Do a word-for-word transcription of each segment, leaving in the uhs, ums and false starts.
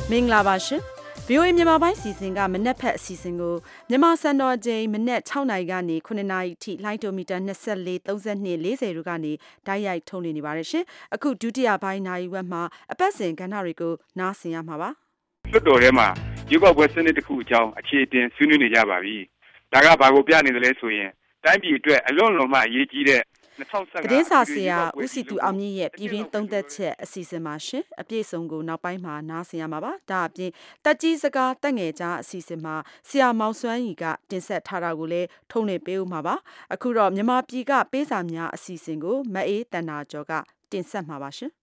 မင်္ဂလာပါရှင် ဗီအိုအေ မြန်မာပိုင်းစီစဉ်ကမနက်ဖက်အစီအစဉ်ကိုမြန်မာစံတော်ချိန်မနက်၆နာရီကနေခုနှစ်နာရီထိလိုင်းတိုမီတာ၂၄ ၃၂ ၄၀တို့ကနေတိုက်ရိုက်ထုတ်လွှင့်နေပါတယ်ရှင်အခုဒုတိယပိုင်းနာရီဝက်မှာအပတ်စဉ်ကဏ္ဍတွေကိုနားဆင်ရမှာပါလွတ်တော်ထဲမှာရုပ်ောက်ပွဲစနစ်တစ်ခုအကြောင်းအခြေအတင်ဆွေးနွေးနေကြပါပြီဒါကဘာကိုပြနေသလဲဆိုရင်တိုင်းပြည်အတွက်အလွန်လွန်မှအရေးကြီးတဲ့သတင်းစာဆရာဦးစီတူအောင်မြင့်ရဲ့ပြည်တွင်းသုံးသက်ချက်အစီအစဉ်မှာရှင်အပြည့်စုံကိုနောက်ပိုင်းမှာနားဆင်ရမှာပါဒါအပြင်တက်ကြီးစကားတက်ငယ်ကြားအစီအစဉ်မှာဆရာမောင်စွမ်းရီကတင်ဆက်ထားတာကိုလည်းထုံးနေပေးဦးမှာပါအခုတော့မြန်မာပြည်ကပေးစာများအစီအစဉ်ကိုမအေးတန်နာကျော်ကတင်ဆက်မှာပါရှင်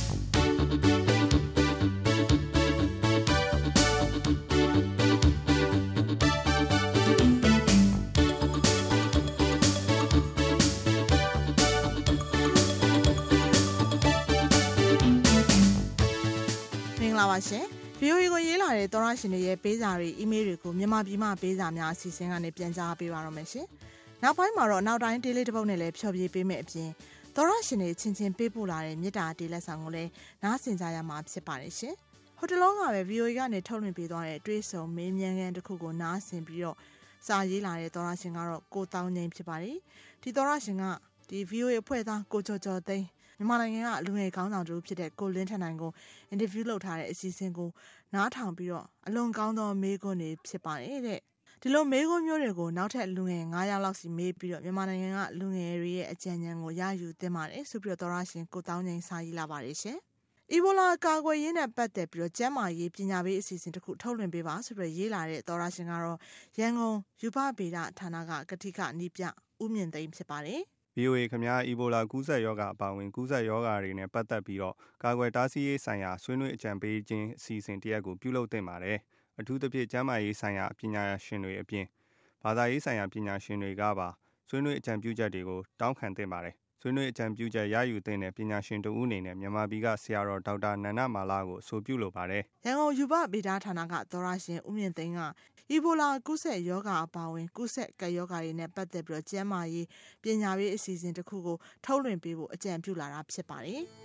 လာပါရှင် ဗီအိုအေ ကိုရေးလာတဲ့သောရရှင်တွေရဲ့ပေးစာတွေအီးမေးလ်တွေကိုမြန်မာပြည်မှပေးစာများအစီအစဉ်ကနေပြန်ကြားပေးပါတော့မယ်ရှင်နောက်ပိုင်းမှာတော့နောက်တိုင်းဒေးလေးတစ်ပုဒ်နဲ့လည်းဖြောပြပေးမယ်အပြင်သောရရှင်တွေချင်းချင်းပေးပို့လာတဲ့မြစ်တာဒေးလက်ဆောင်ကိုလည်းနားဆင်ကြရမှာဖြစ်ပါတယ်ရှင်ဟိုတလုံးကပဲ ဗီအိုအေ ကနေထုတ်လွှင့်ပေးသွားတဲ့တွေးဆုံမေးမြန်းခန်းတစ်ခုကိုနားဆင်ပြီးတော့စာရေးလာတဲ့သောရရှင်ကတော့ကိုတောင်းငိမ့်ဖြစ်ပါတယ်ဒီသောရရှင်ကဒီ ဗီအိုအေ အဖွဲ့သားကိုကျော်ကျော်သိန်းမြန်မာနိုင်ငံကလူငယ်ခေါင်းဆောင်တူဖြစ်တဲ့ကိုလင်းထန်နိုင်ကိုအင်တာဗျူးလုပ်ထားတဲ့အစီအစဉ်ကိုနားထောင်ပြီးတော့အလွန်ကောင်းသောမေးခွန်းတွေဖြစ်ပါတယ်တဲ့ဒီလိုမေးခွန်းမျိုးတွေကိုနောက်ထပ်လူငယ်၅ယောက်လောက်စီမေးပြီးတော့မြန်မာနိုင်ငံကလူငယ်တွေရဲ့အကြံဉာဏ်ကိုရယူသင့်ပါတယ်ဆိုပြီးတော့သောရရှင်ကိုတောင်းငိမ့်စာရေးလာပါတယ်ရှင်အီဘိုလာကာကွယ်ရေးနဲ့ပတ်သက်ပြီးတော့ကျန်းမာရေးပညာပေးအစီအစဉ်တစ်ခုထုတ်လွှင့်ပေးပါဆိုပြီးရေးလာတဲ့သောရရှင်ကတော့ရန်ကုန်ယူပဗေဒဌာနကကတိကနီးပြဦးမြင့်သိန်းဖြစ်ပါတယ်ဗီအိုအေ ခင်ဗျားအီဘိုလာကူးစက်ရောဂါအပါအဝင်ကူးစက်ရောဂါတွေနဲ့ပတ်သက်ပြီးတော့ကာကွယ်တားဆီးရေးဆိုင်ရာဆွေးနွေးအကြံပေးခြင်းအစီအစဉ်တရက်ကိုပြုလုပ်သင့်ပါတယ်။အထူးသဖြင့်ကျန်းမာရေးဆိုင်ရာပညာရှင်တွေအပြင်ဘာသာရေးဆိုင်ရာပညာရှင်တွေကပါဆွေးနွေးအကြံပြုချက်တွေကိုတောင်းခံသင့်ပါတယ်။ဆွေးနွေးအကြံပြုချက်ရယူသင့်တဲ့ပညာရှင်တဦးအနေနဲ့မြန်မာပြည်ကဆရာတော်ဒေါက်တာနန္ဒမာလာကိုအဆိုပြုလိုပါတယ်။ရန်ကုန်ယူပဗေဒဌာနကသောရရှင်ဦးမြင့်သိန်းကအီဘိုလာကူးစက်ရောဂါအပါအဝင်ကူးစက်ကပ်ရောဂါတွေနဲ့ပတ်သက်ပြီးတော့ကျန်းမာရေးပညာရေးအစီအစဉ်တစ်ခုကိုထုတ်လွှင့်ပေးဖို့အကြံပြုလာတာဖြစ်ပါတယ်။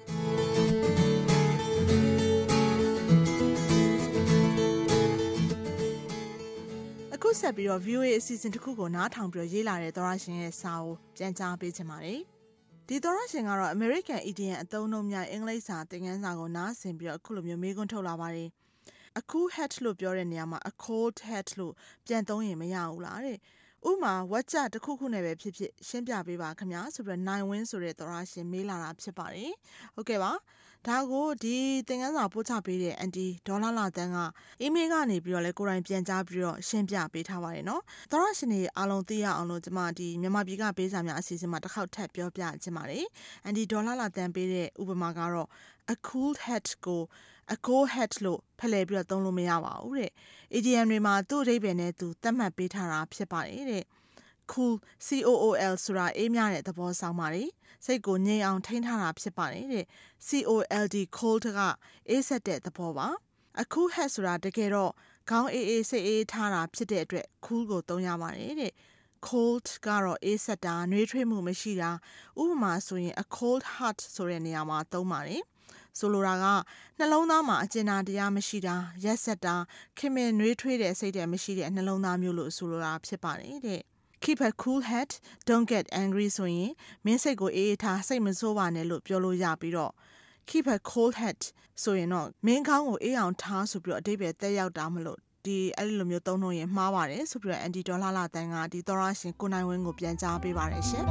အခုဆက်ပြီးတော့ ဗီအိုအေ အစီအစဉ်တစ်ခုကိုနားထောင်ပြီးတော့ရေးလာတဲ့သောရရှင်ရဲ့စာကိုပြန်ကြားပေးချင်ပါတယ်။ဒီသောရရှင်ကတော့ American Idiom အသုံးအနှုန်းများအင်္ဂလိပ်စာသင်ခန်းစာကိုနားဆင်ပြီးတော့အခုလိုမျိုးမေးခွန်းထုတ်လာပါတယ်။a cool hat လို့ပြောတဲ့နေရာမှာ a cold hat လို့ပြန်သုံးရင်မရဘူးလားတဲ့ဥမာဝက်ကြတစ်ခုခုနဲ့ပဲဖြစ်ဖြစ်ရှင်းပြပေးပါခင်ဗျာဆိုပြီးတော့နိုင်ဝင်းဆိုတဲ့သောရရှင်မေးလာတာဖြစ်ပါတယ်ဟုတ်ကဲ့ပါဒါကိုဒီသင်ခန်းစာပို့ချပေးတဲ့အန်တီဒေါ်လာလာတန်းကအီးမေးလ်ကနေပြီးတော့လဲကိုယ်တိုင်ပြန်ကြားပြီးတော့ရှင်းပြပေးထားပါတယ်နော်သောရရှင်တွေအားလုံးသိရအောင်လို့ကျွန်မဒီမြန်မာပြည်ကပေးစာများအစီအစဉ်မှာတစ်ခေါက်ထပ်ပြောပြချင်ပါတယ်အန်တီဒေါ်လာလာတန်းပေးတဲ့ဥပမာကတော့ a cool hat ကို a cold hat လို့ဖလှယ်ပြီးတော့သုံးလို့မရပါဘူးတဲ့ idiom တွေမှာသူ့အဓိပ္ပာယ်နဲ့သူသတ်မှတ်ပေးထားတာဖြစ်ပါတယ်တဲ့ cool c o o l ဆိုတာအေးမြတဲ့သဘောဆောင်ပါတယ်စိတ်ကိုငြိမ်အောင်ထိန်းထားတာဖြစ်ပါတယ်တဲ့ c o l d cold ကအေးဆက်တဲ့သဘောပါ a cool hat ဆိုတာတကယ်တော့ခေါင်းအေးအေးစိတ်အေးထားတာဖြစ်တဲ့အတွက် cool ကိုသုံးရပါတယ်တဲ့ cold ကတော့အေးဆက်တာနှွေးထွေးမှုမရှိတာဥပမာဆိုရင် a cold heart ဆိုတဲ့နေရာမှာသုံးပါတယ်ဆိုလိုတာကနှလုံးသားမှာအကျဉ်းသားတရားမရှိတာရက်ဆက်တာခင်မင်နှွေးထွေးတဲ့စိတ်ဓာတ်မရှိတဲ့နှလုံးသားမျိုးလို့ဆိုလိုတာဖြစ်ပါတယ်တဲ့ keep a cool head don't get angry ဆိုရင်မင်းစိတ်ကိုအေးအေးထားစိတ်မဆိုးပါနဲ့လို့ပြောလို့ရပြီးတော့ keep a cool head ဆိုရင်တော့မင်းခေါင်းကိုအေးအောင်ထားဆိုပြီးတော့အဓိပ္ပာယ်တက်ရောက်တာမလို့ဒီအဲ့ဒီလိုမျိုးသုံးလို့ရင်မှားပါတယ်ဆိုပြီးတော့အန်တီဒေါ်လာလာတန်းကဒီသောရရှင်ကိုနိုင်ဝင်းကိုပြန်ကြားပေးပါတယ်ရှင်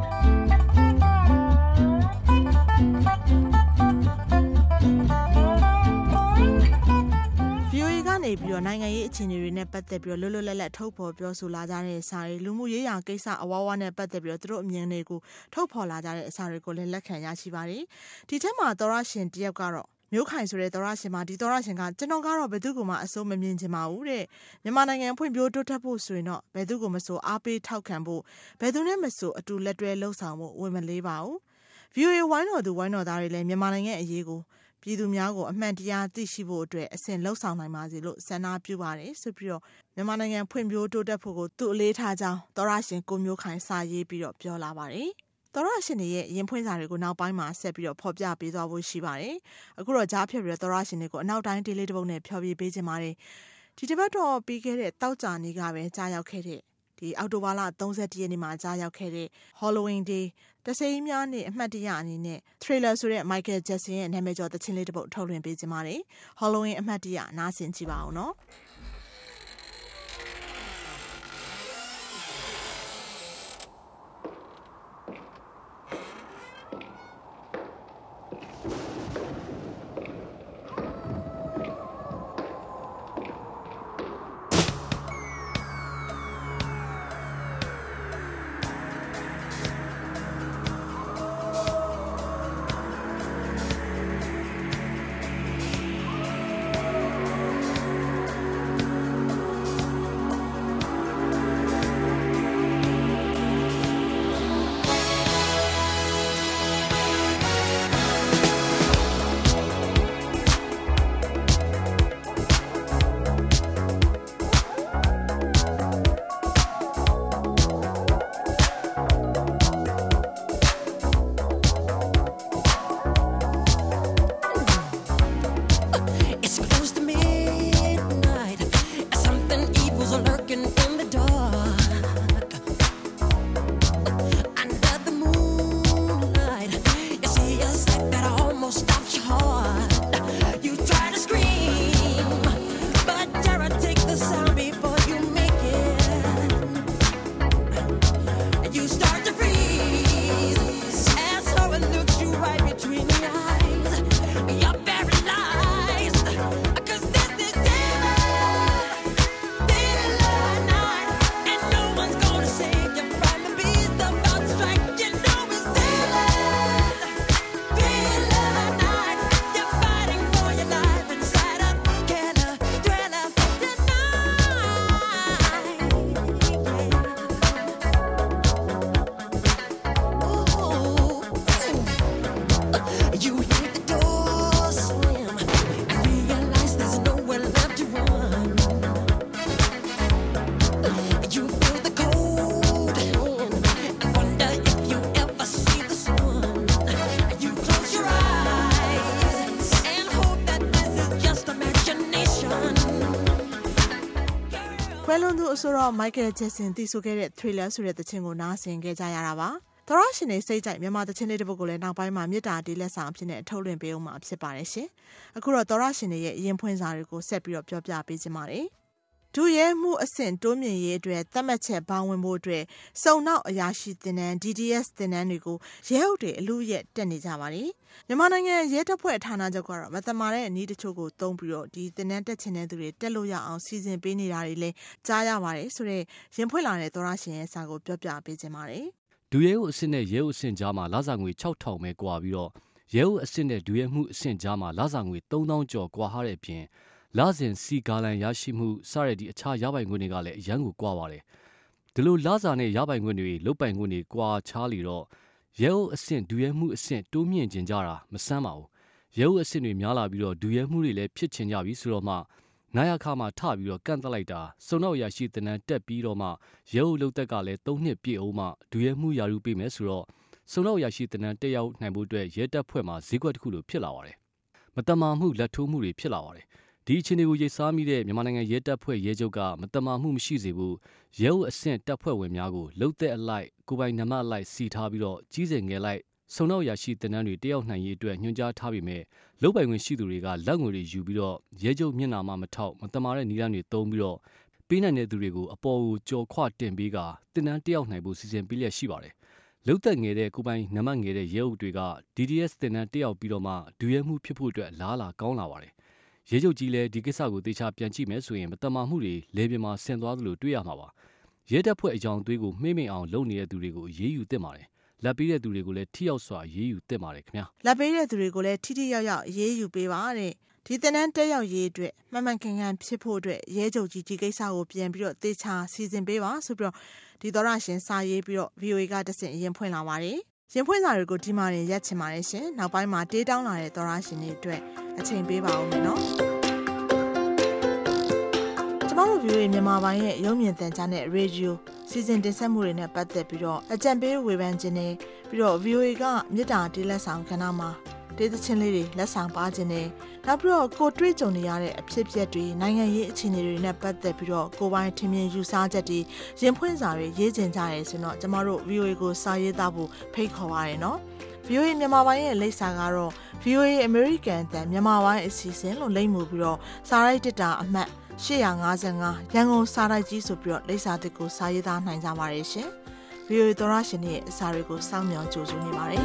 နေပြီးတော့နိုင်ငံရေးအခြေအနေတွေနဲ့ပတ်သက်ပြီးတော့လွတ်လွတ်လပ်လပ်ထုတ်ဖော်ပြောဆိုလာကြတဲ့စာတွေလူမှုရေးရာကိစ္စအဝါဝါနဲ့ပတ်သက်ပြီးတော့သူတို့အမြင်တွေကိုထုတ်ဖော်လာကြတဲ့အစာတွေကိုလည်းလက်ခံရရှိပါတယ်ဒီထက်မှာသောရရှင်တယောက်ကတော့မျိုးခိုင်ဆိုတဲ့သောရရှင်မှာဒီသောရရှင်ကကျွန်တော်ကတော့ဘယ်သူကမှအစိုးမမြင်ချင်ပါဘူးတဲ့မြန်မာနိုင်ငံဖွံ့ဖြိုးတိုးတက်ဖို့ဆိုရင်တော့ဘယ်သူကမဆိုအားပေးထောက်ခံဖို့ဘယ်သူနဲ့မဆိုအတူလက်တွဲလှုပ်ဆောင်ဖို့ဝင်မလေးပါဘူး ဗီအိုအေ ဝိုင်းတော်သူဝိုင်းတော်သားတွေလည်းမြန်မာနိုင်ငံအရေးကိုပြည်သူများကိုအမှန်တရားသိရှိဖို့အတွက်အစဉ်လှုပ်ဆောင်နိုင်ပါစေလို့ဆန္ဒပြုပါတယ်ဆိုပြီးတော့မြန်မာနိုင်ငံဖွံ့ဖြိုးတိုးတက်ဖို့ကိုသူ့အလေးထားကြောင်းသောရရှင်ကိုမျိုးခိုင်စာရေးပြီးတော့ပြောလာပါတယ်။တော်ရရှင်တွေရဲ့ရင်ဖွင့်စာတွေကိုနောက်ပိုင်းမှာဆက်ပြီးတော့ဖော်ပြပေးသွားဖို့ရှိပါတယ်အခုတော့ကြားဖြတ်ပြီးတော့တော်ရရှင်တွေကိုအနောက်တိုင်းဒေးလေးတစ်ပုတ်နဲ့ဖျော်ပြပေးခြင်းပါတယ်ဒီတစ်ပတ်တော့ပြီးခဲ့တဲ့တောက်ကြနေ့ကပဲကြားရောက်ခဲ့တဲ့ဒီအောက်တိုဘာလ三十ရက်နေ့မှာကြားရောက်ခဲ့တဲ့ Halloween Day တစိမ်းများနဲ့အမှတ်တရအနေနဲ့ Thriller ဆိုတဲ့ Michael Jackson ရဲ့နာမည်ကျော်သချင်းလေးတစ်ပုတ်ထုတ်လွှင့်ပေးခြင်းပါတယ် Halloween အမှတ်တရနားဆင်ကြည့်ပါဦးနော်ဆိုတော့ Michael Jackson တည်ဆိုခဲ့တဲ့ Thriller ဆိုတဲ့သချင်းကိုနားဆင်ခဲ့ကြရတာပါ။သောရရှင်တွေစိတ်ကြိုက်မြန်မာသချင်းလေးတစ်ပုဒ်ကိုလည်းနောက်ပိုင်းမှာမေတ္တာတေးလက်ဆောင်အဖြစ်နဲ့ထုတ်လွှင့်ပေးအောင်မှာဖြစ်ပါတယ်ရှင်။အခုတော့သောရရှင်တွေရဲ့အရင်ဖွင့်စာတွေကိုဆက်ပြီးတော့ပြောပြပေးခြင်းပါတယ်။ဒုရဲမှုအဆင့်တိုးမြင့်ရေးအတွက်သတ်မှတ်ချက်ပေါင်းဝင်ဖို့အတွက်စုံနောက်အရာရှိတင်နန်း D D S တင်နန်းတွေကိုရဲအုပ်တွေအလူရက်တက်နေကြပါတယ်။မြန်မာနိုင်ငံရဲတပ်ဖွဲ့ဌာနချုပ်ကတော့မတမာတဲ့အနည်းတချို့ကိုသုံးပြီးတော့ဒီတင်နန်းတက်ချင်တဲ့သူတွေတက်လို့ရအောင်စီစဉ်ပေးနေတာတွေလည်းကြားရပါတယ်ဆိုတော့ရင်ဖွင့်လာတဲ့သောရရှင်ရဲ့စာကိုပြောပြပေးခြင်းပါတယ်။ဒုရဲအုပ်အဆင့်နဲ့ရဲအုပ်အဆင့်ကြားမှာလာစာငွေ၆ထောင်ပဲကွာပြီးတော့ရဲအုပ်အဆင့်နဲ့ဒုရဲမှုအဆင့်ကြားမှာလာစာငွေ၃သောင်းကျော်ကွာဟာတဲ့အပြင်လာစဉ်စီဂါလန်ရရှိမှုစတဲ့ဒီအခြားရပိုင်ခွင့်တွေကလည်းအရန်ကိုကွာပါတယ်ဒီလိုလာစာနဲ့ရပိုင်ခွင့်တွေလုတ်ပိုင်ခွင့်တွေကွာခြားလီတော့ရဲအုပ်အဆင့်ဒုရဲမှုအဆင့်တိုးမြင့်ကျင်ကြတာမဆန်းပါဘူးရဲအုပ်အဆင့်တွေများလာပြီးတော့ဒုရဲမှုတွေလည်းဖြစ်ချင်ကြပြီဆိုတော့မှနာယခါမှာထပြီးတော့ကန့်သက်လိုက်တာစုံနောက်ရရှိတဲ့နန်းတက်ပြီးတော့မှရဲအုပ်လုတ်တက်ကလည်း၃နှစ်ပြည့်အောင်မှဒုရဲမှုယာရုပေးမယ်ဆိုတော့စုံနောက်ရရှိတဲ့နန်းတက်ရောက်နိုင်ဖို့အတွက်ရဲတပ်ဖွဲ့မှာဈေးကွက်တစ်ခုလိုဖြစ်လာပါတယ်မတမာမှုလက်ထိုးမှုတွေဖြစ်လာပါတယ်ဒီအခြေအနေကိုရိပ်စားမိတဲ့မြန်မာနိုင်ငံရဲတပ်ဖွဲ့ရဲချုပ်ကမတမာမှုမရှိစေဘူးရဲအုပ်အဆင့်တပ်ဖွဲ့ဝင်များကိုလှုပ်တဲ့အလိုက်ကိုပိုင်နံပါတ်အလိုက်စီထားပြီးတော့ကြီးစင်ငယ်လိုက်စုံနောက်ရရှိတဲ့နန်းတွေတယောက်နိုင်ရေးအတွက်ညွှန်ကြားထားပြီးမြဲလုတ်ပိုင်ဝင်ရှိသူတွေကလက်ငွေတွေယူပြီးတော့ရဲချုပ်မျက်နှာမှာမထောက်မတမာတဲ့နီလန်းတွေတုံးပြီးတော့ပေးနိုင်တဲ့သူတွေကိုအပေါ်ကိုကြော်ခွတင်ပေးကတင်နန်းတယောက်နိုင်ဖို့စီစဉ်ပေးလျက်ရှိပါတယ်လုတ်သက်ငယ်တဲ့ကိုပိုင်နံပါတ်ငယ်တဲ့ရဲအုပ်တွေက D D S တင်နန်းတယောက်ပြီးတော့မှဒူရဲမှုဖြစ်ဖို့အတွက်လားလာကောင်းလာပါတယ်ရဲချုပ်ကြီးလည်းဒီကိစ္စကိုသေချာပြန်ကြည့်မယ်ဆိုရင်မတမာမှုတွေလေပြင်းမှာဆင်သွားသလိုတွေ့ရမှာပါရဲတပ်ဖွဲ့အကြောင်းသွေးကိုမှိမ့်မိန်အောင်လုပ်နေတဲ့သူတွေကိုအေးအေးယူသင့်ပါတယ်လက်ပေးတဲ့သူတွေကိုလည်းထိရောက်စွာအေးအေးယူသင့်ပါတယ်ခင်ဗျာလက်ပေးတဲ့သူတွေကိုလည်းထိထိရောက်ရောက်အေးအေးယူပေးပါတဲ့ဒီတနန်းတက်ရောက်ရေးအတွက်မှန်မှန်ကန်ကန်ဖြစ်ဖို့အတွက်ရဲချုပ်ကြီးဒီကိစ္စကိုပြန်ပြီးတော့သေချာစီစဉ်ပေးပါဆိုပြီးတော့ဒီသောရရှင်စာရေးပြီးတော့ V O A ကတဆင့်ရင်ဖွင့်လာပါတယ်ရင်ဖွင့်စာတွေကိုဒီမှာနေရက်ချင်ပါတယ်ရှင်နောက်ပိုင်းမှာတေးတောင်းလာတဲ့သောရရှင်တွေအတွက်အချိန်ပေးပါဦးမယ်နော်ကျမတို့ V O A မြန်မာပိုင်းရဲ့ရုပ်မြင်သံကြားနဲ့ Radio စီစဉ်တင်ဆက်မှုတွေနဲ့ပတ်သက်ပြီးတော့အကြံပေးဝေဖန်ခြင်းနဲ့ပြီးတော့ ဗီအိုအေ ကမြစ်တာတေးလက်ဆောင်ကဏ္ဍမှာတေးသချင်းလေးတွေလက်ဆောင်ပါခြင်းနဲ့နောက်ပြီးတော့ကိုတွေ့ကြုံနေရတဲ့အဖြစ်အပျက်တွေနိုင်ငံရေးအခြေအနေတွေနဲ့ပတ်သက်ပြီးတော့ကိုပိုင်းထင်မြင်ယူဆချက်တွေရင်ဖွင့်စာတွေရေးကျင်ကြရဲဆိုတော့ကျမတို့ ဗီအိုအေ ကိုစာရေးသားဖို့ဖိတ်ခေါ်ပါရနော် ဗီအိုအေ မြန်မာပိုင်းရဲ့လိပ်စာကတော့ ဗီအိုအေ American တန်မြန်မာပိုင်းအစီအစဉ်လို့လိပ်မှုပြီးတော့စာရိုက်တစ်တာအမှတ်၈၅၅ရန်ကုန်စာရိုက်ကြီးဆိုပြီးတော့လိပ်စာတစ်ကိုစာရေးသားနိုင်ကြပါရဲ့ရှင် ဗီအိုအေ သောရရှင်ရဲ့အစာတွေကိုစောင့်မျှော်ကြိုဆိုနေပါတယ်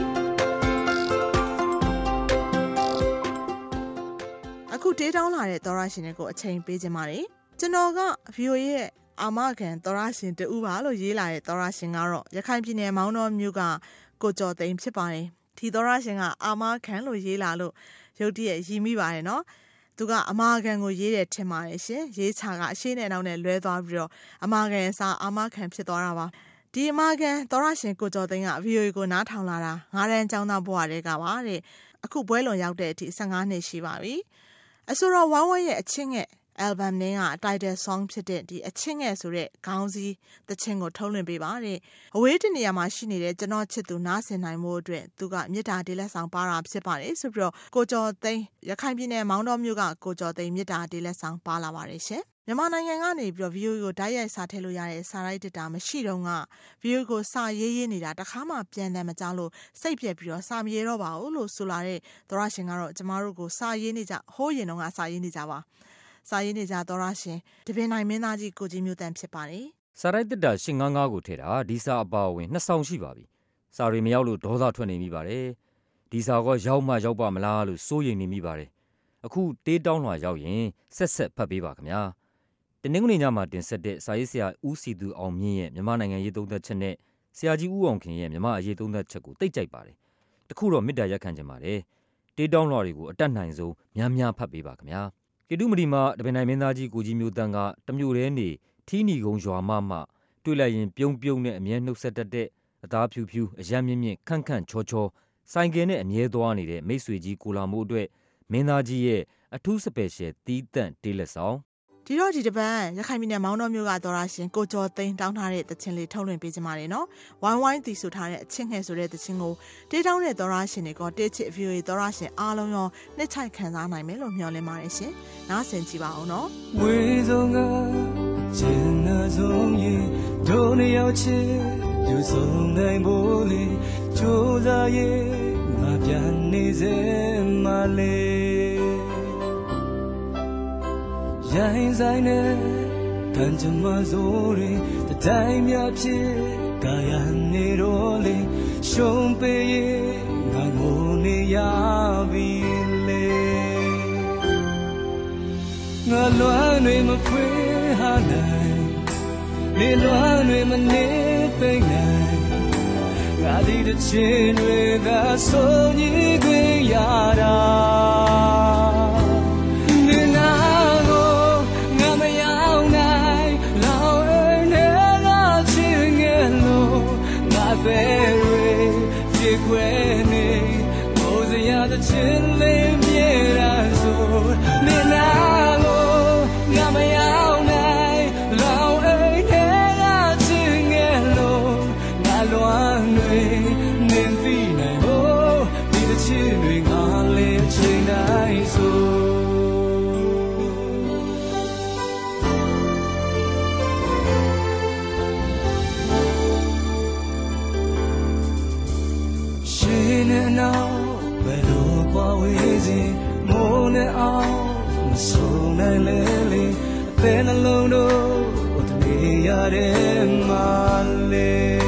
အခုတေးတောင်းလာတဲ့သောရရှင်တွေကိုအချိန်ပေးခြင်းပါတယ်ကျွန်တော်က ဗီအိုအေ ရဲ့အာမခံသောရရှင်တူပါလို့ရေးလာတဲ့သောရရှင်ကတော့ရခိုင်ပြည်နယ်မောင်းတော်မြို့ကကိုကျော်သိန်းဖြစ်ပါတယ်ဒီသောရရှင်ကအာမခံလို့ရေးလာလို့ရုတ်တရက်ရီးမိပါတယ်နော်သူကအမာခံကိုရေးတယ်ထင်ပါတယ်ရှင်ရေးချကအရှိနဲ့နောက်နဲ့လွဲသွားပြီးတော့အမာခံစာအာမခံဖြစ်သွားတာပါဒီအမာခံသောရရှင်ကိုကျော်သိန်းက ဗီအိုအေ ကိုနားထောင်လာတာငါးတန်းကျောင်းသားဘဝတည်းကပါတဲ့အခုပွဲလွန်ရောက်တဲ့အထိ၁၅နှစ်ရှိပါပြီအဆိုတော်ဝမ်းဝဲရဲ့အချင်းငယ် album နဲ့က title song ဖြစ်တဲ့ဒီအချင်းငယ်ဆိုတဲ့ခေါင်းစည်းသချင်းကိုထုတ်လွှင့်ပေးပါတဲ့အဝေးတနေရာမှာရှိနေတဲ့ကျွန်တော်ချစ်သူနားဆင်နိုင်မှုအတွက်သူကမြစ်တာဒေးလက်ဆောင်ပါတာဖြစ်ပါတယ်ဆိုပြီးတော့ကိုကျော်သိန်းရခိုင်ပြည်နယ်မောင်းတော်မြို့ကကိုကျော်သိန်းမြစ်တာဒေးလက်ဆောင်ပါလာပါတယ်ရှင်မြန်မာနိုင်ငံကနေပြီးတော့ ဗီအိုအေ ကိုတိုက်ရိုက်စာထည့်လို့ရတဲ့စာရိုက်တစ်တာမရှိတော့က ဗီအိုအေ ကိုစာရေးရေးနေတာတခါမှပြန်တယ်မကြောက်လို့စိတ်ပြက်ပြီးတော့စာမရေးတော့ပါဘူးလို့ဆိုလာတဲ့သောရရှင်ကတော့ကျမတို့ကိုစာရေးနေကြဟိုးရင်တော့ကစာရေးနေကြပါစာရေးနေကြသောရရှင်တပင်နိုင်မင်းသားကြီးကိုကြီးမျိုးတန်ဖြစ်ပါတယ်စာရိုက်တစ်တာ၈၅၅ကိုထည့်တာဒီစာအပါအဝင်နှစ်ဆောင်ရှိပါပြီစာတွေမရောက်လို့ဒေါသထွက်နေမိပါတယ်ဒီစာကရောက်မှရောက်ပါမလားလို့စိုးရိမ်နေမိပါတယ်အခုတေးတောင်းလွှာရောက်ရင်ဆက်ဆက်ဖတ်ပေးပါခင်ဗျာတနင်္ဂနွေညမှာတင်ဆက်တဲ့စာရေးဆရာဦးစီသူအောင်မြင့်ရဲ့မြန်မာနိုင်ငံရေးသုံးသပ်ချက်နဲ့ဆရာကြီးဦးအောင်ခင်ရဲ့မြန်မာအရေးသုံးသပ်ချက်ကိုသိကြိုက်ပါတယ်တခုတော့မေတ္တာရက်ခံချင်ပါတယ်တေးတောင်းလွှာတွေကိုအတတ်နိုင်ဆုံးများများဖတ်ပေးပါခင်ဗျာကေတုမတီမှာတပင်နိုင်မင်းသားကြီးကိုကြီးမျိုးတန်းကတမျိုးတည်းနေထီးနီကုံရွာမမှတွေ့လိုက်ရင်ပြုံးပြုံးနဲ့အမြဲနှုတ်ဆက်တတ်တဲ့အသားဖြူဖြူအယမ်းမြင့်မြင့်ခန့်ခန့်ချောချောဆိုင်ကယ်နဲ့အမြဲသွားနေတဲ့မိတ်ဆွေကြီးကိုလာမိုးအတွက်မင်းသားကြီးရဲ့အထူးစပယ်ရှယ်တီးတန့်တေးလက်ဆောင်ဒီတော့ဒီတပတ်ရခိုင်ပြည်နယ်မောင်းတော်မြို့ကသောရရှင်ကိုကျော်သိန်းတောင်းထားတဲ့သချင်းလေးထုတ်လွှင့်ပေးကြပါမယ်နော်ဝိုင်းဝိုင်းတီဆိုထားတဲ့အချင်းငယ်ဆိုတဲ့သချင်းကိုတေးတောင်းတဲ့သောရရှင်တွေကတေးချစ် ဗီအိုအေ သောရရှင်အားလုံးရောနှစ်ချိုက်ခံစားနိုင်မယ်လို့မျှော်လင့်ပါတယ်ရှင်နားဆင်ကြည့်ပါအောင်နော်ဝေဆုံးကကျင်နာဆုံးရင်ဒုနှစ်ယောက်ချစ်ယူဆုံးနိုင်ဖို့လေကြိုးစားရဲ့ငါပြန်နေစေမလေးရိုင်းဆိုင်နဲ့တန်ချမစိုးတွေတတိုင်းများဖြစ်ကာယနေတော့လေရှုံးပေးရဲ့ငါငိုနေရပြီလေငါလွမ်းတွေမဖွေးဟာနိုင်နေလွမ်းတွေမနေသိနိုင်ငါဒီတစ်ချင်းတွေကဆုံးကြီးခွင့်ရတာခွဲနေမိုးစရာတဲ့ချစ်လေးမြေရာဆိုမင်းနာကိုငါမရောက်နိုင်လောင်အိမ်ထဲကချစ်ငယ်လို့ငါလွမ်းတွေနင်းသိနိုင်ဖို့ဒီတဲ့ချစ်တွေငါလေးချိန်တိုင်းဆိုnow below kwa wezi mone out so nai le le pen alone do utne yare male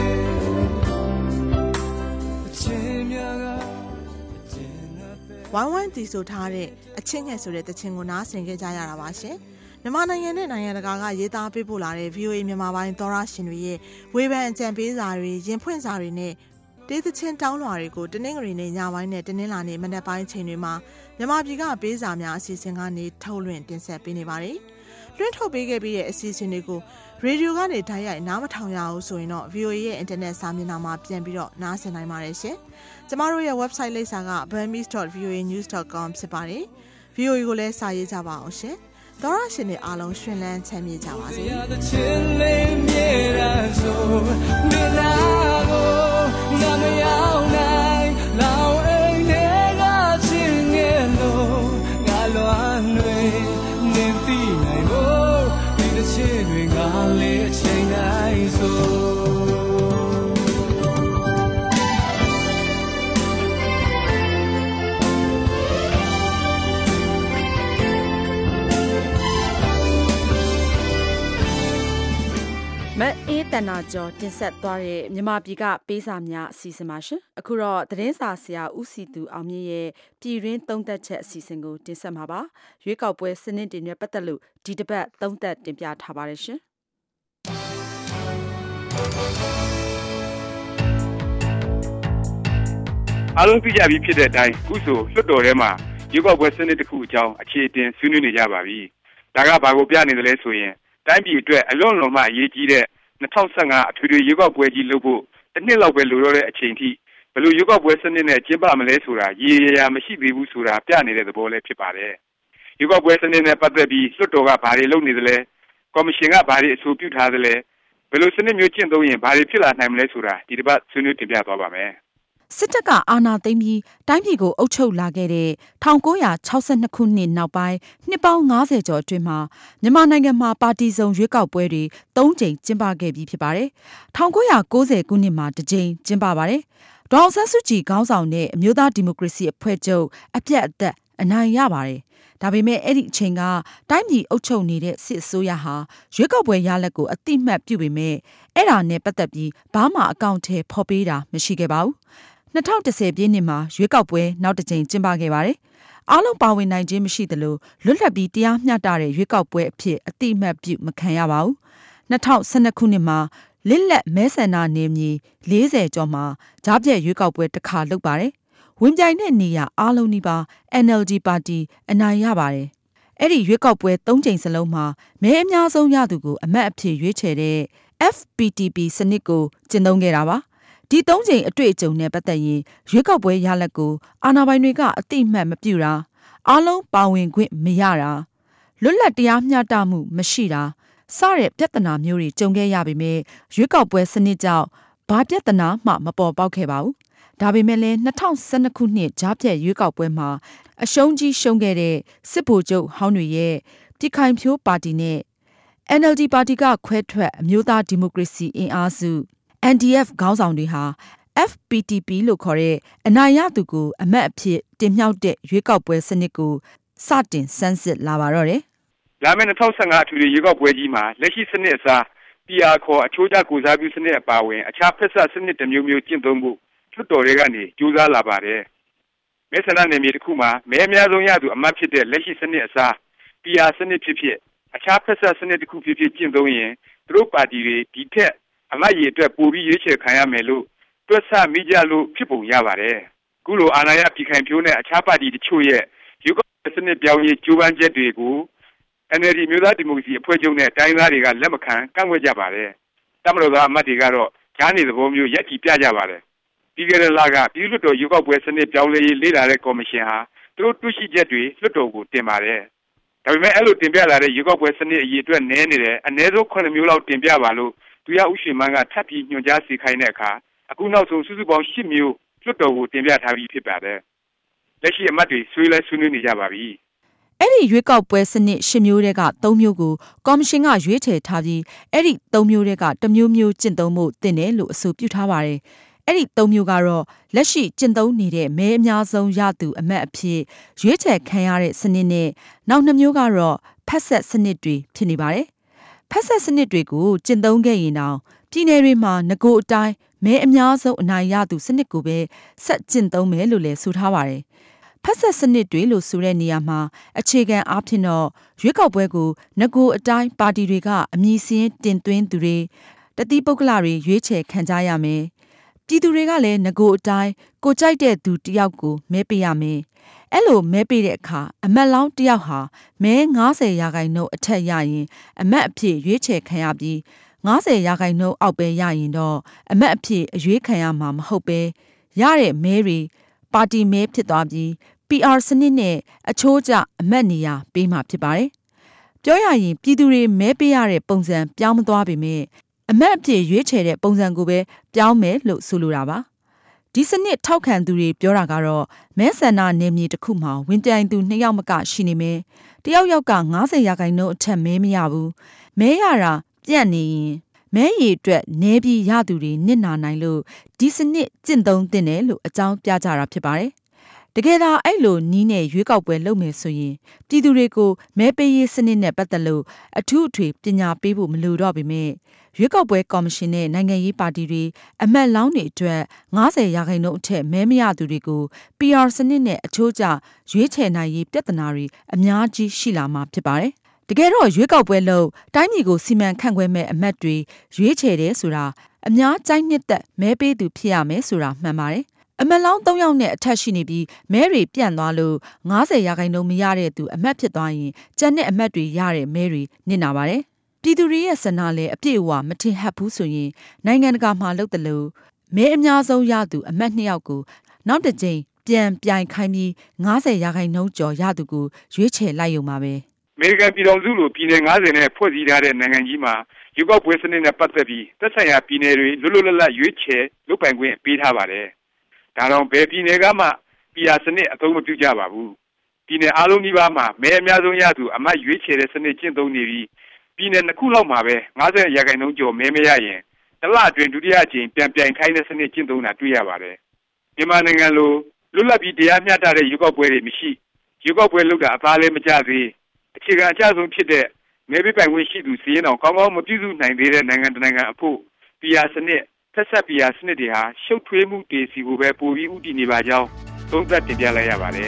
chimya ga chena pe ဝိုင်းဝိုင်းတီဆိုထားတဲ့အချင်းငယ်ဆိုတဲ့တခြင်းကိုနားဆင်ခဲ့ကြရတာပါရှင်မြန်မာနိုင်ငံနဲ့နိုင်ငံတကာကရေးသားပေးပို့လာတဲ့ ဗီအိုအေ မြန်မာပိုင်းသောရရှင်တွေရဲ့ဝေဖန်အကြံပေးစာတွေရင်ဖွင့်စာတွေနဲ့တေးသချင်းတောင်းလွှာတွေကိုတနင်္ဂနွေနေ့ညပိုင်းနဲ့တနင်္လာနေ့မနက်ပိုင်းချိန်တွေမှာမြန်မာပြည်ကပေးစာများအစီအစဉ်ကနေထုတ်လွှင့်တင်ဆက်ပေးနေပါတယ်။လွှင့်ထုတ်ပေးခဲ့ပြီးတဲ့အစီအစဉ်တွေကိုရေဒီယိုကနေဓာတ်ရိုက်နားမထောင်ရအောင်ဆိုရင်တော့ ဗီအိုအေ ရဲ့အင်တာနက်စာမျက်နှာမှာပြန်ပြီးတော့နားဆင်နိုင်ပါတယ်ရှင်။ကျမတို့ရဲ့ website လိပ်စာက burmese dot v o a news dot com ဖြစ်ပါတယ်။ ဗီအိုအေ ကိုလည်းစာရေးကြပါအောင်ရှင်။သောရရှင်တွေအားလုံးရှင်လန်းချမ်းမြေ့ကြပါစေ။ငါမရောက်နိုင်လောင်အိမ်ထဲကချစ်ငယ်လို့ငါလွမ်းတွေနေသိနိုင်ဖို့ဒီတစ်ချစ်တွေငါလေးအချိန်တိုင်းဆိုမအေးတနာကျော်တင်ဆက်သွားတဲ့မြန်မာပြည်ကပေးစာများအစီအစဉ်ပါရှင်အခုတော့သတင်းစာဆရာဦးစီသူအောင်မြင့်ရဲ့ပြည်ရင်းသုံးသက်ချက်အစီအစဉ်ကိုတင်ဆက်မှာပါရွေးကောက်ပွဲစနစ်တွေနဲ့ပတ်သက်လို့ဒီတစ်ပတ်သုံးသက်တင်ပြထားပါတယ်ရှင်အားလုံးသိကြပြီးဖြစ်တဲ့အတိုင်းခုဆိုလွှတ်တော်ထဲမှာရွေးကောက်ပွဲစနစ်တစ်ခုအကြောင်းအခြေအတင်ဆွေးနွေးနေကြပါပြီဒါကဘာကိုပြနေသလဲဆိုရင်တိုင်းပြည်အတွက်အလွန်လွန်မှအရေးကြီးတဲ့၂၀၁၅အထွေထွေရွေးကောက်ပွဲကြီးလုပ်ဖို့တစ်နှစ်လောက်ပဲလိုတော့တဲ့အချိန်ထိဘယ်လိုရွေးကောက်ပွဲစနစ်နဲ့ကျင်းပမလဲဆိုတာရည်ရည်ရာမရှိသေးဘူးဆိုတာပြနေတဲ့သဘောလည်းဖြစ်ပါတယ်။ရွေးကောက်ပွဲစနစ်နဲ့ပတ်သက်ပြီးလွှတ်တော်ကဘာတွေလုပ်နေသလဲကော်မရှင်ကဘာတွေအဆိုပြုထားသလဲဘယ်လိုစနစ်မျိုးကျင့်သုံးရင်ဘာတွေဖြစ်လာနိုင်မလဲဆိုတာဒီတစ်ပတ်ဆွေးနွေးတင်ပြသွားပါမယ်။စစ်တပ်ကအာဏာသိမ်းပြီးတိုင်းပြည်ကိုအုပ်ချုပ်လာခဲ့တဲ့၁၉၆၂ခုနှစ်နောက်ပိုင်းနှစ်ပေါင်း၅၀ကျော်အတွင်းမှာမြန်မာနိုင်ငံမှာပါတီစုံရွေးကောက်ပွဲတွေ၃ကြိမ်ကျင်းပခဲ့ပြီးဖြစ်ပါတယ်။၁၉၉၀ခုနှစ်မှာတစ်ကြိမ်ကျင်းပပါတယ်။ဒေါ်အောင်ဆန်းစုကြည်ခေါင်းဆောင်တဲ့အမျိုးသားဒီမိုကရေစီအဖွဲ့ချုပ်အပြတ်အသက်အနိုင်ရပါတယ်။ဒါပေမဲ့အဲ့ဒီအချိန်ကတိုင်းပြည်အုပ်ချုပ်နေတဲ့စစ်အစိုးရဟာရွေးကောက်ပွဲရလဒ်ကိုအတိမတ်ပြုပေမဲ့အဲ့ဒါနဲ့ပတ်သက်ပြီးဘာမှအကောင့်ထဲဖော်ပေးတာမရှိခဲ့ပါဘူး။၂၀၁၀ပြည့်နှစ်မှာရွေးကောက်ပွဲနောက်တစ်ကြိမ်ကျင်းပခဲ့ပါတယ်။အားလုံးပါဝင်နိုင်ခြင်းမရှိသလိုလွတ်လပ်ပြီးတရားမျှတတဲ့ရွေးကောက်ပွဲအဖြစ်အတိအမှတ်ပြုမခံရပါဘူး။၂၀၁၂ခုနှစ်မှာလစ်လက်မဲဆန္ဒနယ်မြေ၄၀ကျော်မှာကြားပြတ်ရွေးကောက်ပွဲတစ်ခါလုပ်ပါတယ်။ဝင်ပြိုင်တဲ့နေရာအားလုံးနီးပါး အန်အယ်လ်ဒီ ပါတီအနိုင်ရပါတယ်။အဲ့ဒီရွေးကောက်ပွဲ၃ကြိမ်စလုံးမှာမဲအများဆုံးရသူကိုအမတ်အဖြစ်ရွေးချယ်တဲ့ အက်ဖ် ပီ တီ ပီ စနစ်ကိုကျင့်သုံးခဲ့တာပါ။ဒီသုံးချိန်အတွေ့အကြုံနဲ့ပတ်သက်ရင်ရွေးကောက်ပွဲရလဒ်ကိုအာဏာပိုင်တွေကအတိအမှတ်မပြုတာအားလုံးပါဝင်ခွင့်မရတာလွတ်လပ်တရားမျှတမှုမရှိတာစတဲ့ပြဿနာမျိုးတွေကြုံခဲ့ရပေမဲ့ရွေးကောက်ပွဲစနစ်ကြောင့်ဘာပြဿနာမှမပေါ်ပေါက်ခဲ့ပါဘူးဒါပေမဲ့လည်း၂၀၁၂ခုနှစ်ကြားပြတ်ရွေးကောက်ပွဲမှာအရှုံးကြီးရှုံးခဲ့တဲ့စစ်ဗိုလ်ချုပ်ဟောင်းတွေရဲ့ပြည်ခိုင်ဖြိုးပါတီနဲ့ အန်အယ်လ်ဒီ ပါတီကခွဲထွက်အမျိုးသားဒီမိုကရေစီအင်အားစုအန်ဒီအက်ဖ် ခေါင်းဆောင်တွေဟာ အက်ဖ် ပီ တီ ပီ လို့ခေါ်တဲ့အနိုင်ရသူကိုအမတ်အဖြစ်တင်မြှောက်တဲ့ရွေးကောက်ပွဲစနစ်ကိုစတင်ဆန်းစစ်လာပါတော့တယ်။လာမယ့်၂၀၁၅အထွေထွေရွေးကောက်ပွဲကြီးမှာလက်ရှိစနစ်အစား ပီ အာ ခေါ်အချိုးကျကိုစားပြုစနစ်အပါအဝင်အခြားဖက်ဆတ်စနစ်တစ်မျိုးမျိုးကျင့်သုံးဖို့လွှတ်တော်တွေကနေကြိုးစားလာပါတယ်။မဲဆန္ဒနယ်မြေတစ်ခုမှာမဲအများဆုံးရသူအမတ်ဖြစ်တဲ့လက်ရှိစနစ်အစား ပီ အာ စနစ်ဖြစ်ဖြစ်အခြားဖက်ဆတ်စနစ်တစ်ခုဖြစ်ဖြစ်ကျင့်သုံးရင်သူတို့ပါတီတွေဒီထက်အမတ်ရေအတွက်ပိုပြီးရွေးချယ်ခံရမယ်လို့တွက်ဆမိကြလို့ဖြစ်ပုံရပါတယ်။ခုလိုအာဏာရပြည်ခိုင်ဖြိုးနဲ့အခြားပါတီတချို့ရဲ့ရွေးကောက်ပွဲစနစ်ပြောင်းရေးကြိုးပမ်းချက်တွေကို အန်အယ်လ်ဒီ မျိုးသားဒီမိုကရေစီအဖွဲ့ချုပ်နဲ့တိုင်းသားတွေကလက်မခံကန့်ကွက်ကြပါတယ်။တမတော်သားအမတ်တွေကတော့ကြားနေသဘောမျိုးရက်တီပြကြပါတယ်။ပြီးခဲ့တဲ့လကပြည်လွှတ်တော်ရွေးကောက်ပွဲစနစ်ပြောင်းလဲရေးလေ့လာတဲ့ကော်မရှင်ဟာသူတို့တွေ့ရှိချက်တွေလွှတ်တော်ကိုတင်ပါတယ်။ဒါပေမဲ့အဲ့လိုတင်ပြလာတဲ့ရွေးကောက်ပွဲစနစ်အရေးအတွက်နည်းနေတယ်အနည်းဆုံးခုနှစ်မျိုးလောက်တင်ပြပါလို့သူရဥရှိမန်းကထပ်ပြီးညွှန်ကြားစီခိုင်းတဲ့အခါအခုနောက်ဆုံးစုစုပေါင်း၈မျိုးလွှတ်တော်ကိုတင်ပြထားပြီးဖြစ်ပါတယ်။လက်ရှိအမတ်တွေဆွေးလဲဆွေးနွေးနေကြပါပြီ။အဲ့ဒီရွေးကောက်ပွဲစနစ်၈မျိုးတဲက၃မျိုးကိုကော်မရှင်ကရွေးချယ်ထားပြီးအဲ့ဒီ၃မျိုးတဲကတစ်မျိုးမျိုးကျင့်သုံးဖို့တင်တယ်လို့အဆိုပြုထားပါတယ်။အဲ့ဒီ၃မျိုးကတော့လက်ရှိကျင့်သုံးနေတဲ့မဲအများဆုံးရသူအမတ်အဖြစ်ရွေးချယ်ခံရတဲ့စနစ်နဲ့နောက်နှစ်မျိုးကတော့ဖက်ဆက်စနစ်တွေဖြစ်နေပါတယ်။ဖက်ဆက်စနစ်တွေကိုကျင့်သုံးခဲ့ရင်တောင်ပြည်နယ်တွေမှာငကိုအတိုင်းမဲအများဆုံးအနိုင်ရသူစနစ်ကိုပဲဆက်ကျင့်သုံးမယ်လို့လည်းဆိုထားပါတယ်။ဖက်ဆက်စနစ်တွေလို့ဆိုတဲ့နေရာမှာအခြေခံအားဖြင့်တော့ရွေးကောက်ပွဲကိုငကိုအတိုင်းပါတီတွေကအမည်စင်းတင်သွင်းသူတွေတတိပုဂ္ဂလတွေရွေးချယ်ခံကြရမယ်။ပြည်သူတွေကလည်းငကိုအတိုင်းကိုကြိုက်တဲ့သူတယောက်ကိုမဲပေးရမယ်။အဲ့လိုမဲပေးတဲ့အခါအမတ်လောင်းတယောက်ဟာမဲ၅၀ရာခိုင်နှုန်းအထက်ရရင်အမတ်အဖြစ်ရွေးချယ်ခံရပြီး၅၀ရာခိုင်နှုန်းအောက်ပဲရရင်တော့အမတ်အဖြစ်အရွေးခံရမှာမဟုတ်ပဲရတဲ့မဲတွေပါတီမဲဖြစ်သွားပြီး ပီ အာ စနစ်နဲ့အချိုးကျအမတ်နေရာပေးမှာဖြစ်ပါတယ်။ပြောရရင်ပြည်သူတွေမဲပေးရတဲ့ပုံစံပြောင်းမသွားပေမဲ့အမတ်အဖြစ်ရွေးချယ်တဲ့ပုံစံကိုပဲပြောင်းမယ်လို့ဆိုလိုတာပါဒီစနစ်ထောက်ခံသူတွေပြောတာကတော့မဲဆန္ဒနယ်မြေတစ်ခုမှာဝင်ပြိုင်သူနှစ်ယောက်မကရှိနေမယ်တယောက်ယောက်ကငါးဆယ်ရာခိုင်နှုန်းအထက်မဲမရဘူးမဲရတာပြန့်နေရင်မဲရည်အတွက်နေပြီးရသူတွေနစ်နာနိုင်လို့ဒီစနစ်ကျင့်သုံးသင့်တယ်လို့အကြောင်းပြကြတာဖြစ်ပါတယ်တကယ်တော့အဲ့လိုနီးနဲ့ရွေးကောက်ပွဲလုပ်မယ်ဆိုရင်ပြည်သူတွေကိုမဲပေးရေးစနစ်နဲ့ပတ်သက်လို့အထူးအထွေပညာပေးဖို့မလိုတော့ပေမဲ့ရွေးကောက်ပွဲကော်မရှင်နဲ့နိုင်ငံရေးပါတီတွေအမတ်လောင်းတွေအတွက်ငါးဆယ်ရာခိုင်နှုန်းအထက်မဲမရသူတွေကို ပီ အာ စနစ်နဲ့အချိုးကျရွေးချယ်နိုင်ရေးပြဿနာတွေအများကြီးရှိလာမှာဖြစ်ပါတယ်တကယ်တော့ရွေးကောက်ပွဲလို့တိုင်းပြည်ကိုစီမံခန့်ခွဲမဲ့အမတ်တွေရွေးချယ်တယ်ဆိုတာအများကြိုက်နှစ်သက်မဲပေးသူဖြစ်ရမယ်ဆိုတာမှန်ပါတယ်အမတ်လောင်းသုံးယောက်နဲ့အထက်ရှိနေပြီးမဲတွေပြန့်သွားလို့ငါးဆယ်ရာခိုင်နှုန်းမရတဲ့သူအမတ်ဖြစ်သွားရင်ကျန်တဲ့အမတ်တွေရတဲ့မဲတွေနစ်နာပါတယ်ပြည်သူတွေရဲ့ဆန္ဒလည်းအပြည့်အဝမထင်ဟပ်ဘူးဆိုရင်နိုင်ငံတကာမှာလုပ်တယ်လို့မဲအများဆုံးရသူအမတ်နှစ်ယောက်ကိုနောက်တစ်ကြိမ်ပြန်ပြိုင်ခိုင်းပြီးငါးဆယ်ရာခိုင်နှုန်းကျော်ရသူကိုရွေးချယ်လိုက်ရုံပါပဲအမေရိကန်ပြည်ထောင်စုလိုပြည်နယ်ငါးဆယ်နဲ့ဖွဲ့စည်းထားတဲ့နိုင်ငံကြီးမှာရွေးကောက်ပွဲစနစ်နဲ့ပတ်သက်ပြီးသက်ဆိုင်ရာပြည်နယ်တွေလွတ်လွတ်လပ်လပ်ရွေးချယ်လုပ်ပိုင်ခွင့်ပေးထားပါတယ်ဒါတော့ဘယ်ပြည်နယ်ကမှ ပီ အာ စနစ်အသုံးမပြုကြပါဘူးပြည်နယ်အားလုံးဒီပါမှာမဲအများဆုံးရသူအမတ်ရွေးချယ်တဲ့စနစ်ကျင့်သုံးနေပြီးပြည်နယ်နှစ်ခုလောက်မှာပဲငါးဆယ်ရာခိုင်နှုန်းကျော်မဲမရရင်တစ်လအတွင်းဒုတိယအကြိမ်ပြန်ပြိုင်ခိုင်းတဲ့စနစ်ကျင့်သုံးတာတွေ့ရပါတယ်မြန်မာနိုင်ငံလိုလွတ်လပ်ပြီးတရားမျှတတဲ့ရွေးကောက်ပွဲတွေမရှိရွေးကောက်ပွဲလုပ်တာအသားလည်းမကျသေးအခြေခံအကျဆုံးဖြစ်တဲ့မဲပေးပိုင်ခွင့်ရှိသူစီးရင်အောင်ကောင်းကောင်းမပြုစုနိုင်သေးတဲ့နိုင်ငံတနိုင်ငံအဖို့ ပီ အာ စနစ်ဖက်ဆက် ပီ အာ စနစ်တွေဟာရှုပ်ထွေးမှုတွေစီကိုပဲပိုပြီးဥတည်နေပါကြောင်းသုံးသပ်တင်ပြလိုက်ရပါတယ်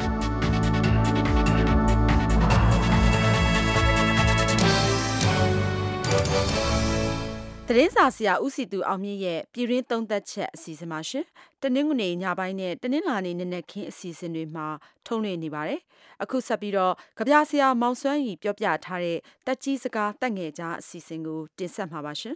သတင်းစာဆရာဦးစီသူအောင်မြင့်ရဲ့ပြည်ရင်းသုံးသက်ချက်အစီအစဉ်ပါရှင်တနင်္ဂနွေညပိုင်းနဲ့တနင်္လာနေ့နံနက်ခင်းအစီအစဉ်တွေမှာထုတ်လွှင့်နေပါတယ်အခုဆက်ပြီးတော့ကြပြဆရာမောင်စွမ်းရီပြောပြထားတဲ့တက်ကြီးစကားတက်ငယ်ကြားအစီအစဉ်ကိုတင်ဆက်မှာပါရှင်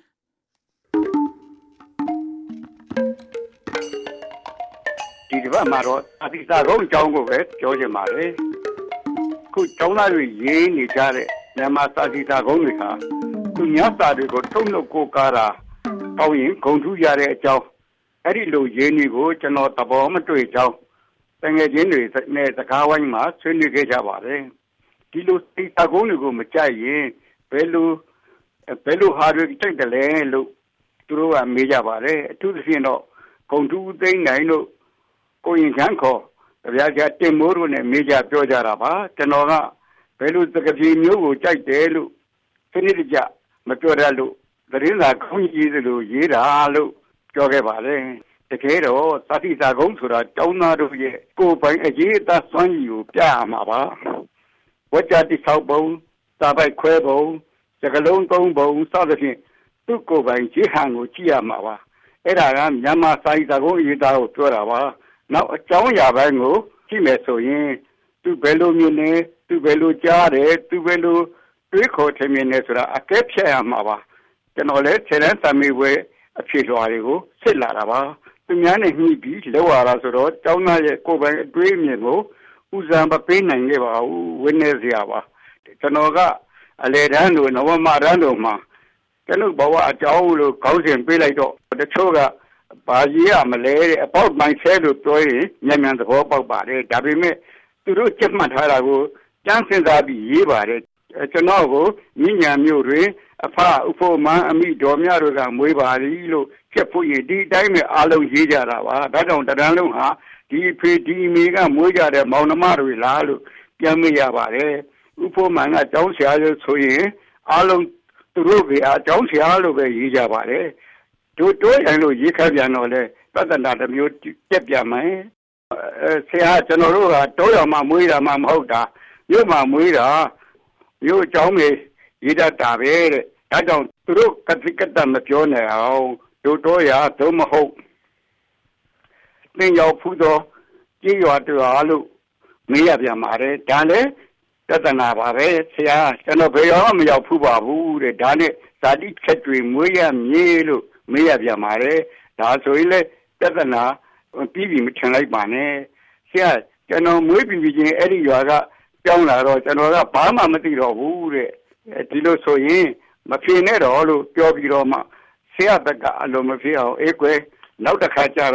ဒီတစ်ပတ်မှာတော့အတိအကျဆုံးအကြောင်းကိုပဲပြောချင်ပါတယ်ခုကျောင်းသားတွေရေးနေကြတဲ့မြန်မာစာတိစာကုန်းတွေဟာသူများစာတွေကိုထုတ်လုပ်ကိုကားတာပေါင်းရင်ဂုံထူးရတဲ့အကြောင်းအဲ့ဒီလိုရေးနေကိုကျွန်တော်သဘောမတွေ့ကြောင်းတငယ်ချင်းတွေနဲ့စကားဝိုင်းမှာဆွေးနွေးခဲ့ကြပါတယ်ဒီလိုစာကုန်းတွေကိုမကြိုက်ရင်ဘယ်လိုဘယ်လိုဟာတွေကြိုက်တယ်လဲလို့သူတို့ကမေးကြပါတယ်အထူးသဖြင့်တော့ဂုံထူးသိမ်းနိုင်လို့ကိုရင်ခန်းခေါ်တရားကြတင်မိုးတို့နဲ့မေးကြပြောကြတာပါကျွန်တော်ကဘယ်လိုသကပြေမျိုးကိုကြိုက်တယ်လို့စနစ်တကျမပြောရလို့သတင်းစာကောင်းကြီးလို့ရေးတာလို့ပြောခဲ့ပါတယ်တကယ်တော့သတိစာကုန်းဆိုတာတောင်းသားတို့ရဲ့ကိုယ်ပိုင်အရေးအသားစွမ်းရည်ကိုပြရမှာပါဝကြတိဆောက်ပုံစာပိုက်ခွဲပုံစကလုံးသုံးပုံစသဖြင့်သူ့ကိုယ်ပိုင်ခြေဟန်ကိုကြည့်ရမှာပါအဲ့ဒါကမြန်မာစာရေးစာကုန်းအရေးသားကိုပြောတာပါနောက်အကြောင်းအရာပိုင်းကိုကြည့်မယ်ဆိုရင်သူဘယ်လိုမျိုးလဲသူဘယ်လိုကြားတယ်သူဘယ်လိုတွေးခေါ်ထင်မြင်နေဆိုတာအကဲဖြတ်ရမှာပါကျွန်တော်လည်းခြေလမ်းသမေးပွဲအဖြစ်လွှာတွေကိုစစ်လာတာပါသူများနဲ့ညှိပြီးလောက်ရတာဆိုတော့ကျောင်းသားရဲ့ကိုယ်ပိုင်အတွေးအမြင်ကိုဦးစားမပေးနိုင်ခဲ့ပါဘူးဝင်းနေစရာပါကျွန်တော်ကအလေတန်းတို့နဝမတန်းတို့မှာကျွန်တော်ဘဝအကြောင်းလို့ခေါင်းစဉ်ပေးလိုက်တော့တချို့ကဘာကြီးရမလဲတဲ့အပေါက်မိုင်းဆဲလို့ပြောရင်ညံ့ညံ့သဘောပေါက်ပါတယ်ဒါပေမဲ့သူတို့ကြက်မှတ်ထားတာကိုကျန်းစင်စားပြီးရေးပါတယ်ကျွန်တော်ကိုမြညာမျိုးတွေအဖဥဖို့မအမိတော်များတို့ကမွေးပါလိလို့ချက်ဖို့ရဒီအတိုင်းပဲအားလုံးရေးကြတာပါဒါကြောင့်တရန်လုံးဟာဒီဖေဒီမေကမွေးကြတဲ့မောင်နှမတွေလားလို့ပြန်မေးရပါတယ်ဥဖို့မကကျောင်းဆရာလို့ဆိုရင်အားလုံးသူတို့ကအကျောင်းဆရာလို့ပဲရေးကြပါတယ်တို့တိုးရင်လို့ရေးခတ်ပြန်တော့လေပဿနာတစ်မျိုးတက်ပြန်မယ်ဆရာကျွန်တော်တို့ကတိုးရမှမွေးတာမှမဟုတ်တာမြို့မှာမွေးတာမြို့အကြောင်းတွေရေးတတ်တာပဲတဲ့ဒါကြောင့်သူတို့ကတိကတမပြောနိုင်အောင်တို့တိုးရသို့မဟုတ်သင်ရောက်ဖူးသောကြည်ရွာတူအားလို့မေးရပြန်ပါတယ်ဒါလည်းတသနာပါပဲဆရာကျွန်တော်ဘယ်ရောမရောက်ဖူးပါဘူးတဲ့ဒါနဲ့ဇာတိချက်တွေမွေးရမြေလို့မေးရပြန်ပါတယ်ဒါဆိုရင်လေတသနာပြီးပြီမထင်လိုက်ပါနဲ့ဆရာကျွန်တော်မွေးပြီးပြီချင်းအဲ့ဒီရွာကပြောင်းလာတော့ကျွန်တော်ကဘာမှမသိတော့ဘူးတဲ့ဒီလိုဆိုရင်မဖြေနဲ့တော့လို့ပြောပြီးတော့မှဆရာဘက်ကအလိုမဖြစ်အောင်အေးကွယ်နောက်တစ်ခါကျတော့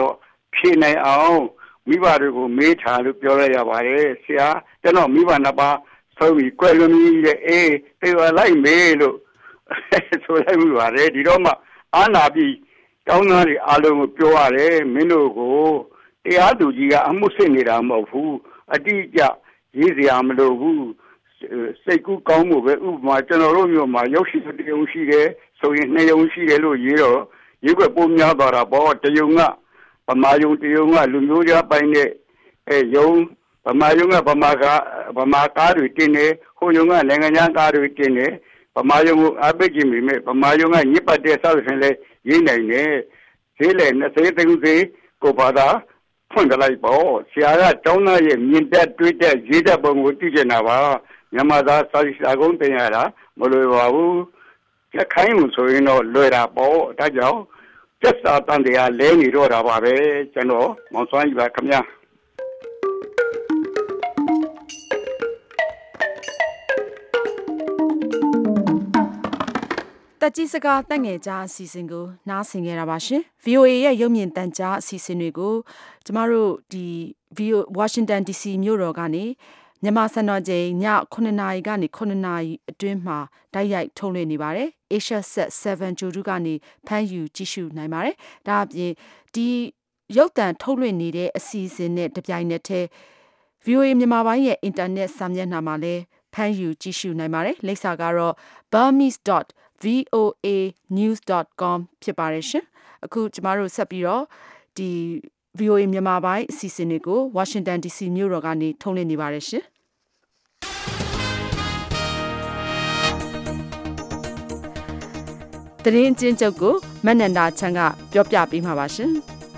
ဖြေနိုင်အောင်မိဘတွေကိုမေးထားလို့ပြောလိုက်ရပါတယ်ဆရာကျွန်တော်မိဘနှစ်ပါးဆိုပြီးကွယ်လွန်ပြီးရဲ့အေးတေဝလိုက်မေးလို့ဆိုလိုက်မှုပါတယ်ဒီတော့မှအာနာပြီးတောင်းသားတွေအားလုံးကိုပြောရတယ်မင်းတို့ကိုတရားသူကြီးကအမှုစစ်နေတာမဟုတ်ဘူးအတိအကျရေးစရာမလိုဘူးစိတ်ကူးကောင်းမှုပဲဥပမာကျွန်တော်တို့မျိုးမှာရုပ်ရှိတရုံရှိတယ်ဆိုရင်နှစ်ယုံရှိတယ်လို့ရေးတော့ရေးွက်ပုံများသွားတာပေါ့တယုံကဗမာယုံတယုံကလူမျိုးကြားပိုင်းနဲ့အဲယုံဗမာယုံကဗမာကဗမာကားတွေတင်တယ်ဟိုယုံကနိုင်ငံခြားကားတွေတင်တယ်ဗမာယုံကိုအပိတ်ကြည့်မိမယ်ဗမာယုံကညစ်ပတ်တဲ့ဆောက်ရှင်လဲရေးနိုင်တယ်ဈေးလေနှစ်သိန်းသိန်းကိုပါတာဖွင့်ကြလိုက်ပေါ့ဆရာကတောင်းသားရဲ့မြင်တက်တွေးတက်ရေးတက်ပုံကိုသိကျင်တာပါမြန်မာသားစာရီစာကုန်းတင်ရတာမလွယ်ပါဘူးလက်ခိုင်းမှုဆိုရင်တော့လွယ်တာပေါ့ဒါကြောင့်ကျက်စာတန်တရားလဲနေတော့တာပါပဲကျွန်တော်မောင်စွမ်းကြီးပါခင်ဗျာတက်ကြီးစကားတက်ငယ်ကြားအစီအစဉ်ကိုနားဆင်ကြတာပါရှင် ဗီအိုအေ ရဲ့ရုပ်မြင်သံကြားအစီအစဉ်တွေကိုကျမတို့ဒီ Washington ဒီ စီ မြို့တော်ကနေမြန်မာစံတော်ချိန်ည9နာရီကနေ9နာရီအတွင်းမှာတိုက်ရိုက်ထုတ်လွှင့်နေပါတယ် Asia Set 7 ဂျိုဒူကနေဖမ်းယူကြည့်ရှုနိုင်ပါတယ်ဒါအပြင်ဒီရုပ်သံထုတ်လွှင့်နေတဲ့အစီအစဉ်နဲ့တပြိုင်နက်တည်း ဗီအိုအေ မြန်မာပိုင်းရဲ့အင်တာနက်စာမျက်နှာမှာလည်းဖမ်းယူကြည့်ရှုနိုင်ပါတယ်လိပ်စာကတော့ burmese dot v o a news dot com ဖြစ်ပါတယ်ရှင်အခုကျမတို့ဆက်ပြီးတော့ဒီ ဗီအိုအေ မြန်မာပိုင်းအစီအစဉ်တွေကို Washington ဒီ စီ မြို့တော်ကနေထုတ်လွှင့်နေပါတယ်ရှင်သတင်းချင်းချုပ်ကိုမနန္ဒာချမ်းကပြောပြပေးမှာပါရှင်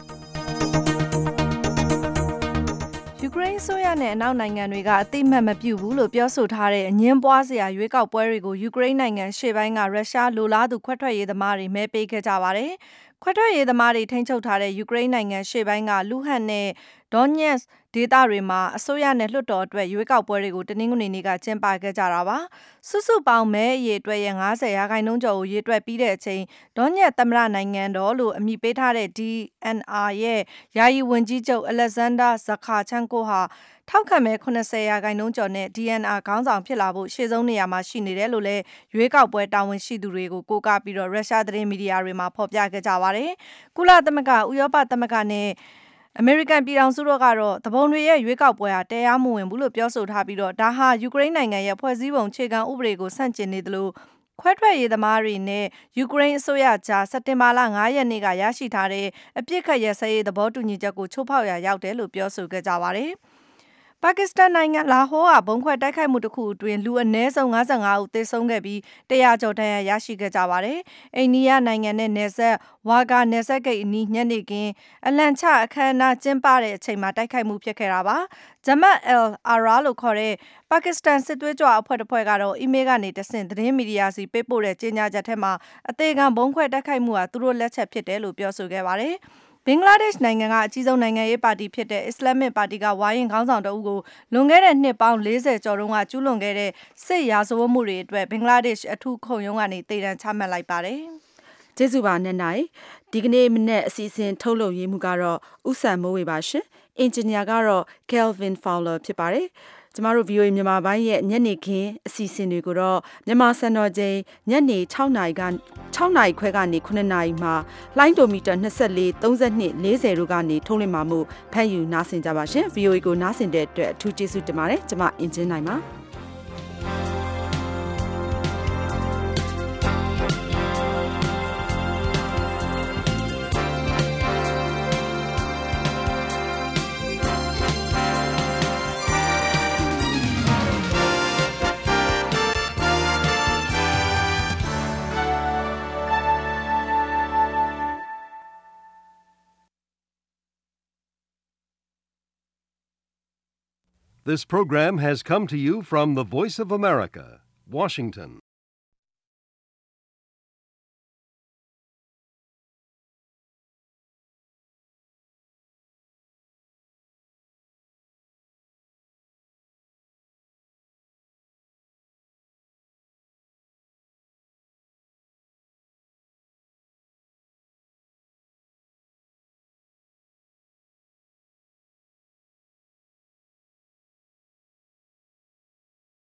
ယူကရိန်းဆိုရနဲ့အနောက်နိုင်ငံတွေကအသိမှတ်မပြုဘူးလို့ပြောဆိုထားတဲ့အငင်းပွားစရာရွေးကောက်ပွဲတွေကိုယူကရိန်းနိုင်ငံရှေ့ပိုင်းကရုရှားလိုလားသူခွဲထွက်ရေးသမားတွေမဲပေးခဲ့ကြပါတယ်ခွဲထွက်ရေးသမားတွေထိန်းချုပ်ထားတဲ့ယူကရိန်းနိုင်ငံရှေ့ပိုင်းကလူဟန်နဲ့ဒေါညက်စ်ဒေသတွေမှာအစိုးရနဲ့လွှတ်တော်အတွက်ရွေးကောက်ပွဲတွေကိုတနင်္ဂနွေနေ့ကကျင်းပခဲ့ကြတာပါစုစုပေါင်းမဲအရေအတွက်ရဲ့၅၀ရာခိုင်နှုန်းကျော်ကိုရေတွက်ပြီးတဲ့အချိန်ဒေါညက်သမ္မတနိုင်ငံတော်လို့အမည်ပေးထားတဲ့ ဒီ အန် အာ ရဲ့ယာယီဝန်ကြီးချုပ်အလက်ဇန်ဒါဇခါချန်ကိုဟာထောက်ခံမဲ၇၀ရာခိုင်နှုန်းကျော်နဲ့ ဒီ အန် အာ ခေါင်းဆောင်ဖြစ်လာဖို့ရှေ့ဆုံးနေရာမှာရှိနေတယ်လို့လည်းရွေးကောက်ပွဲတာဝန်ရှိသူတွေကိုကိုးကားပြီးတော့ရုရှားသတင်းမီဒီယာတွေမှာဖော်ပြခဲ့ကြပါတယ်ကုလသမဂ္ဂဥရောပသမဂ္ဂနဲ့အမေရိကန်ပြည်ထောင်စုတို့ကတော့တပုံတွေရဲ့ရွေးကောက်ပွဲဟာတရားမဝင်ဘူးလို့ပြောဆိုထားပြီးတော့ဒါဟာယူကရိန်းနိုင်ငံရဲ့ဖွဲ့စည်းပုံခြေခံဥပဒေကိုဆန့်ကျင်နေသလိုခွဲထွက်ရေးသမားတွေနဲ့ယူကရိန်းအစိုးရကြားစက်တင်ဘာလ၅ရက်နေ့ကရရှိထားတဲ့အပြစ်ခတ်ရစဲရေးသဘောတူညီချက်ကိုချိုးဖောက်ရာရောက်တယ်လို့ပြောဆိုခဲ့ကြပါတယ်ပါကစ္စတန်နိုင်ငံလာဟိုးကဘုံခွဲတိုက်ခိုက်မှုတစ်ခုအတွင်းလူအနည်းဆုံး၅၅ဦးသေဆုံးခဲ့ပြီးတရာကျော်ဒဏ်ရာရရှိခဲ့ကြပါတယ်။အိန္ဒိယနိုင်ငံနဲ့နယ်စပ်ဝါဂါနယ်စပ်ဂိတ်အနီးညနေခင်းအလံချအခမ်းအနားကျင်းပတဲ့အချိန်မှာတိုက်ခိုက်မှုဖြစ်ခဲ့တာပါ။ဂျမတ်အယ်အာရာလို့ခေါ်တဲ့ပါကစ္စတန်စစ်သွေးကြွအဖွဲ့တစ်ဖွဲ့ကတော့အီးမေးလ်ကနေတဆင့်သတင်းမီဒီယာစီပေးပို့တဲ့ကြေညာချက်ထဲမှာအသေးခံဘုံခွဲတိုက်ခိုက်မှုဟာသူတို့လက်ချက်ဖြစ်တယ်လို့ပြောဆိုခဲ့ပါတယ်။ဘင်္ဂလားဒေ့ရှ်နိုင်ငံကအကြီးဆုံးနိုင်ငံရေးပါတီဖြစ်တဲ့အစ္စလာမစ်ပါတီကဝါရင်ခေါင်းဆောင်တအုပ်ကိုလွန်ခဲ့တဲ့နှစ်ပေါင်း၄၀ကျော်တုန်းကကျူးလွန်ခဲ့တဲ့စစ်ရာဇဝတ်မှုတွေအတွက်ဘင်္ဂလားဒေ့ရှ်အထူးခုံရုံးကနေသေဒဏ်ချမှတ်လိုက်ပါတယ်။ကျေးဇူးပါနဲ့နိုင်ဒီကနေ့မနေ့အစီအစဉ်ထုတ်လုပ်ရေးမှုကတော့ဥဆန်မိုးဝေပါရှင်။အင်ဂျင်နီယာကတော့ Kelvin Fowler ဖြစ်ပါတယ်။ကျမတို့ ဗီအိုအေ မြန်မာပိုင်းရဲ့ညနေခင်းအစီအစဉ်တွေကိုတော့မြန်မာစံတော်ချိန်ညနေ၆နာရီက၆နာရီခွဲကနေ9နာရီမှာလိုင်းဒိုမီတာ၂၄ ၃၂ ၄၀တို့ကနေထုတ်လွှင့်မှာမို့ဖမ်းယူနားဆင်ကြပါရှင်။ ဗီအိုအေ ကိုနားဆင်တဲ့အတွက်အထူးကျေးဇူးတင်ပါတယ်။ကျမအင်ဂျင်နိုင်ပါ။ This program has come to you from the Voice of America, Washington.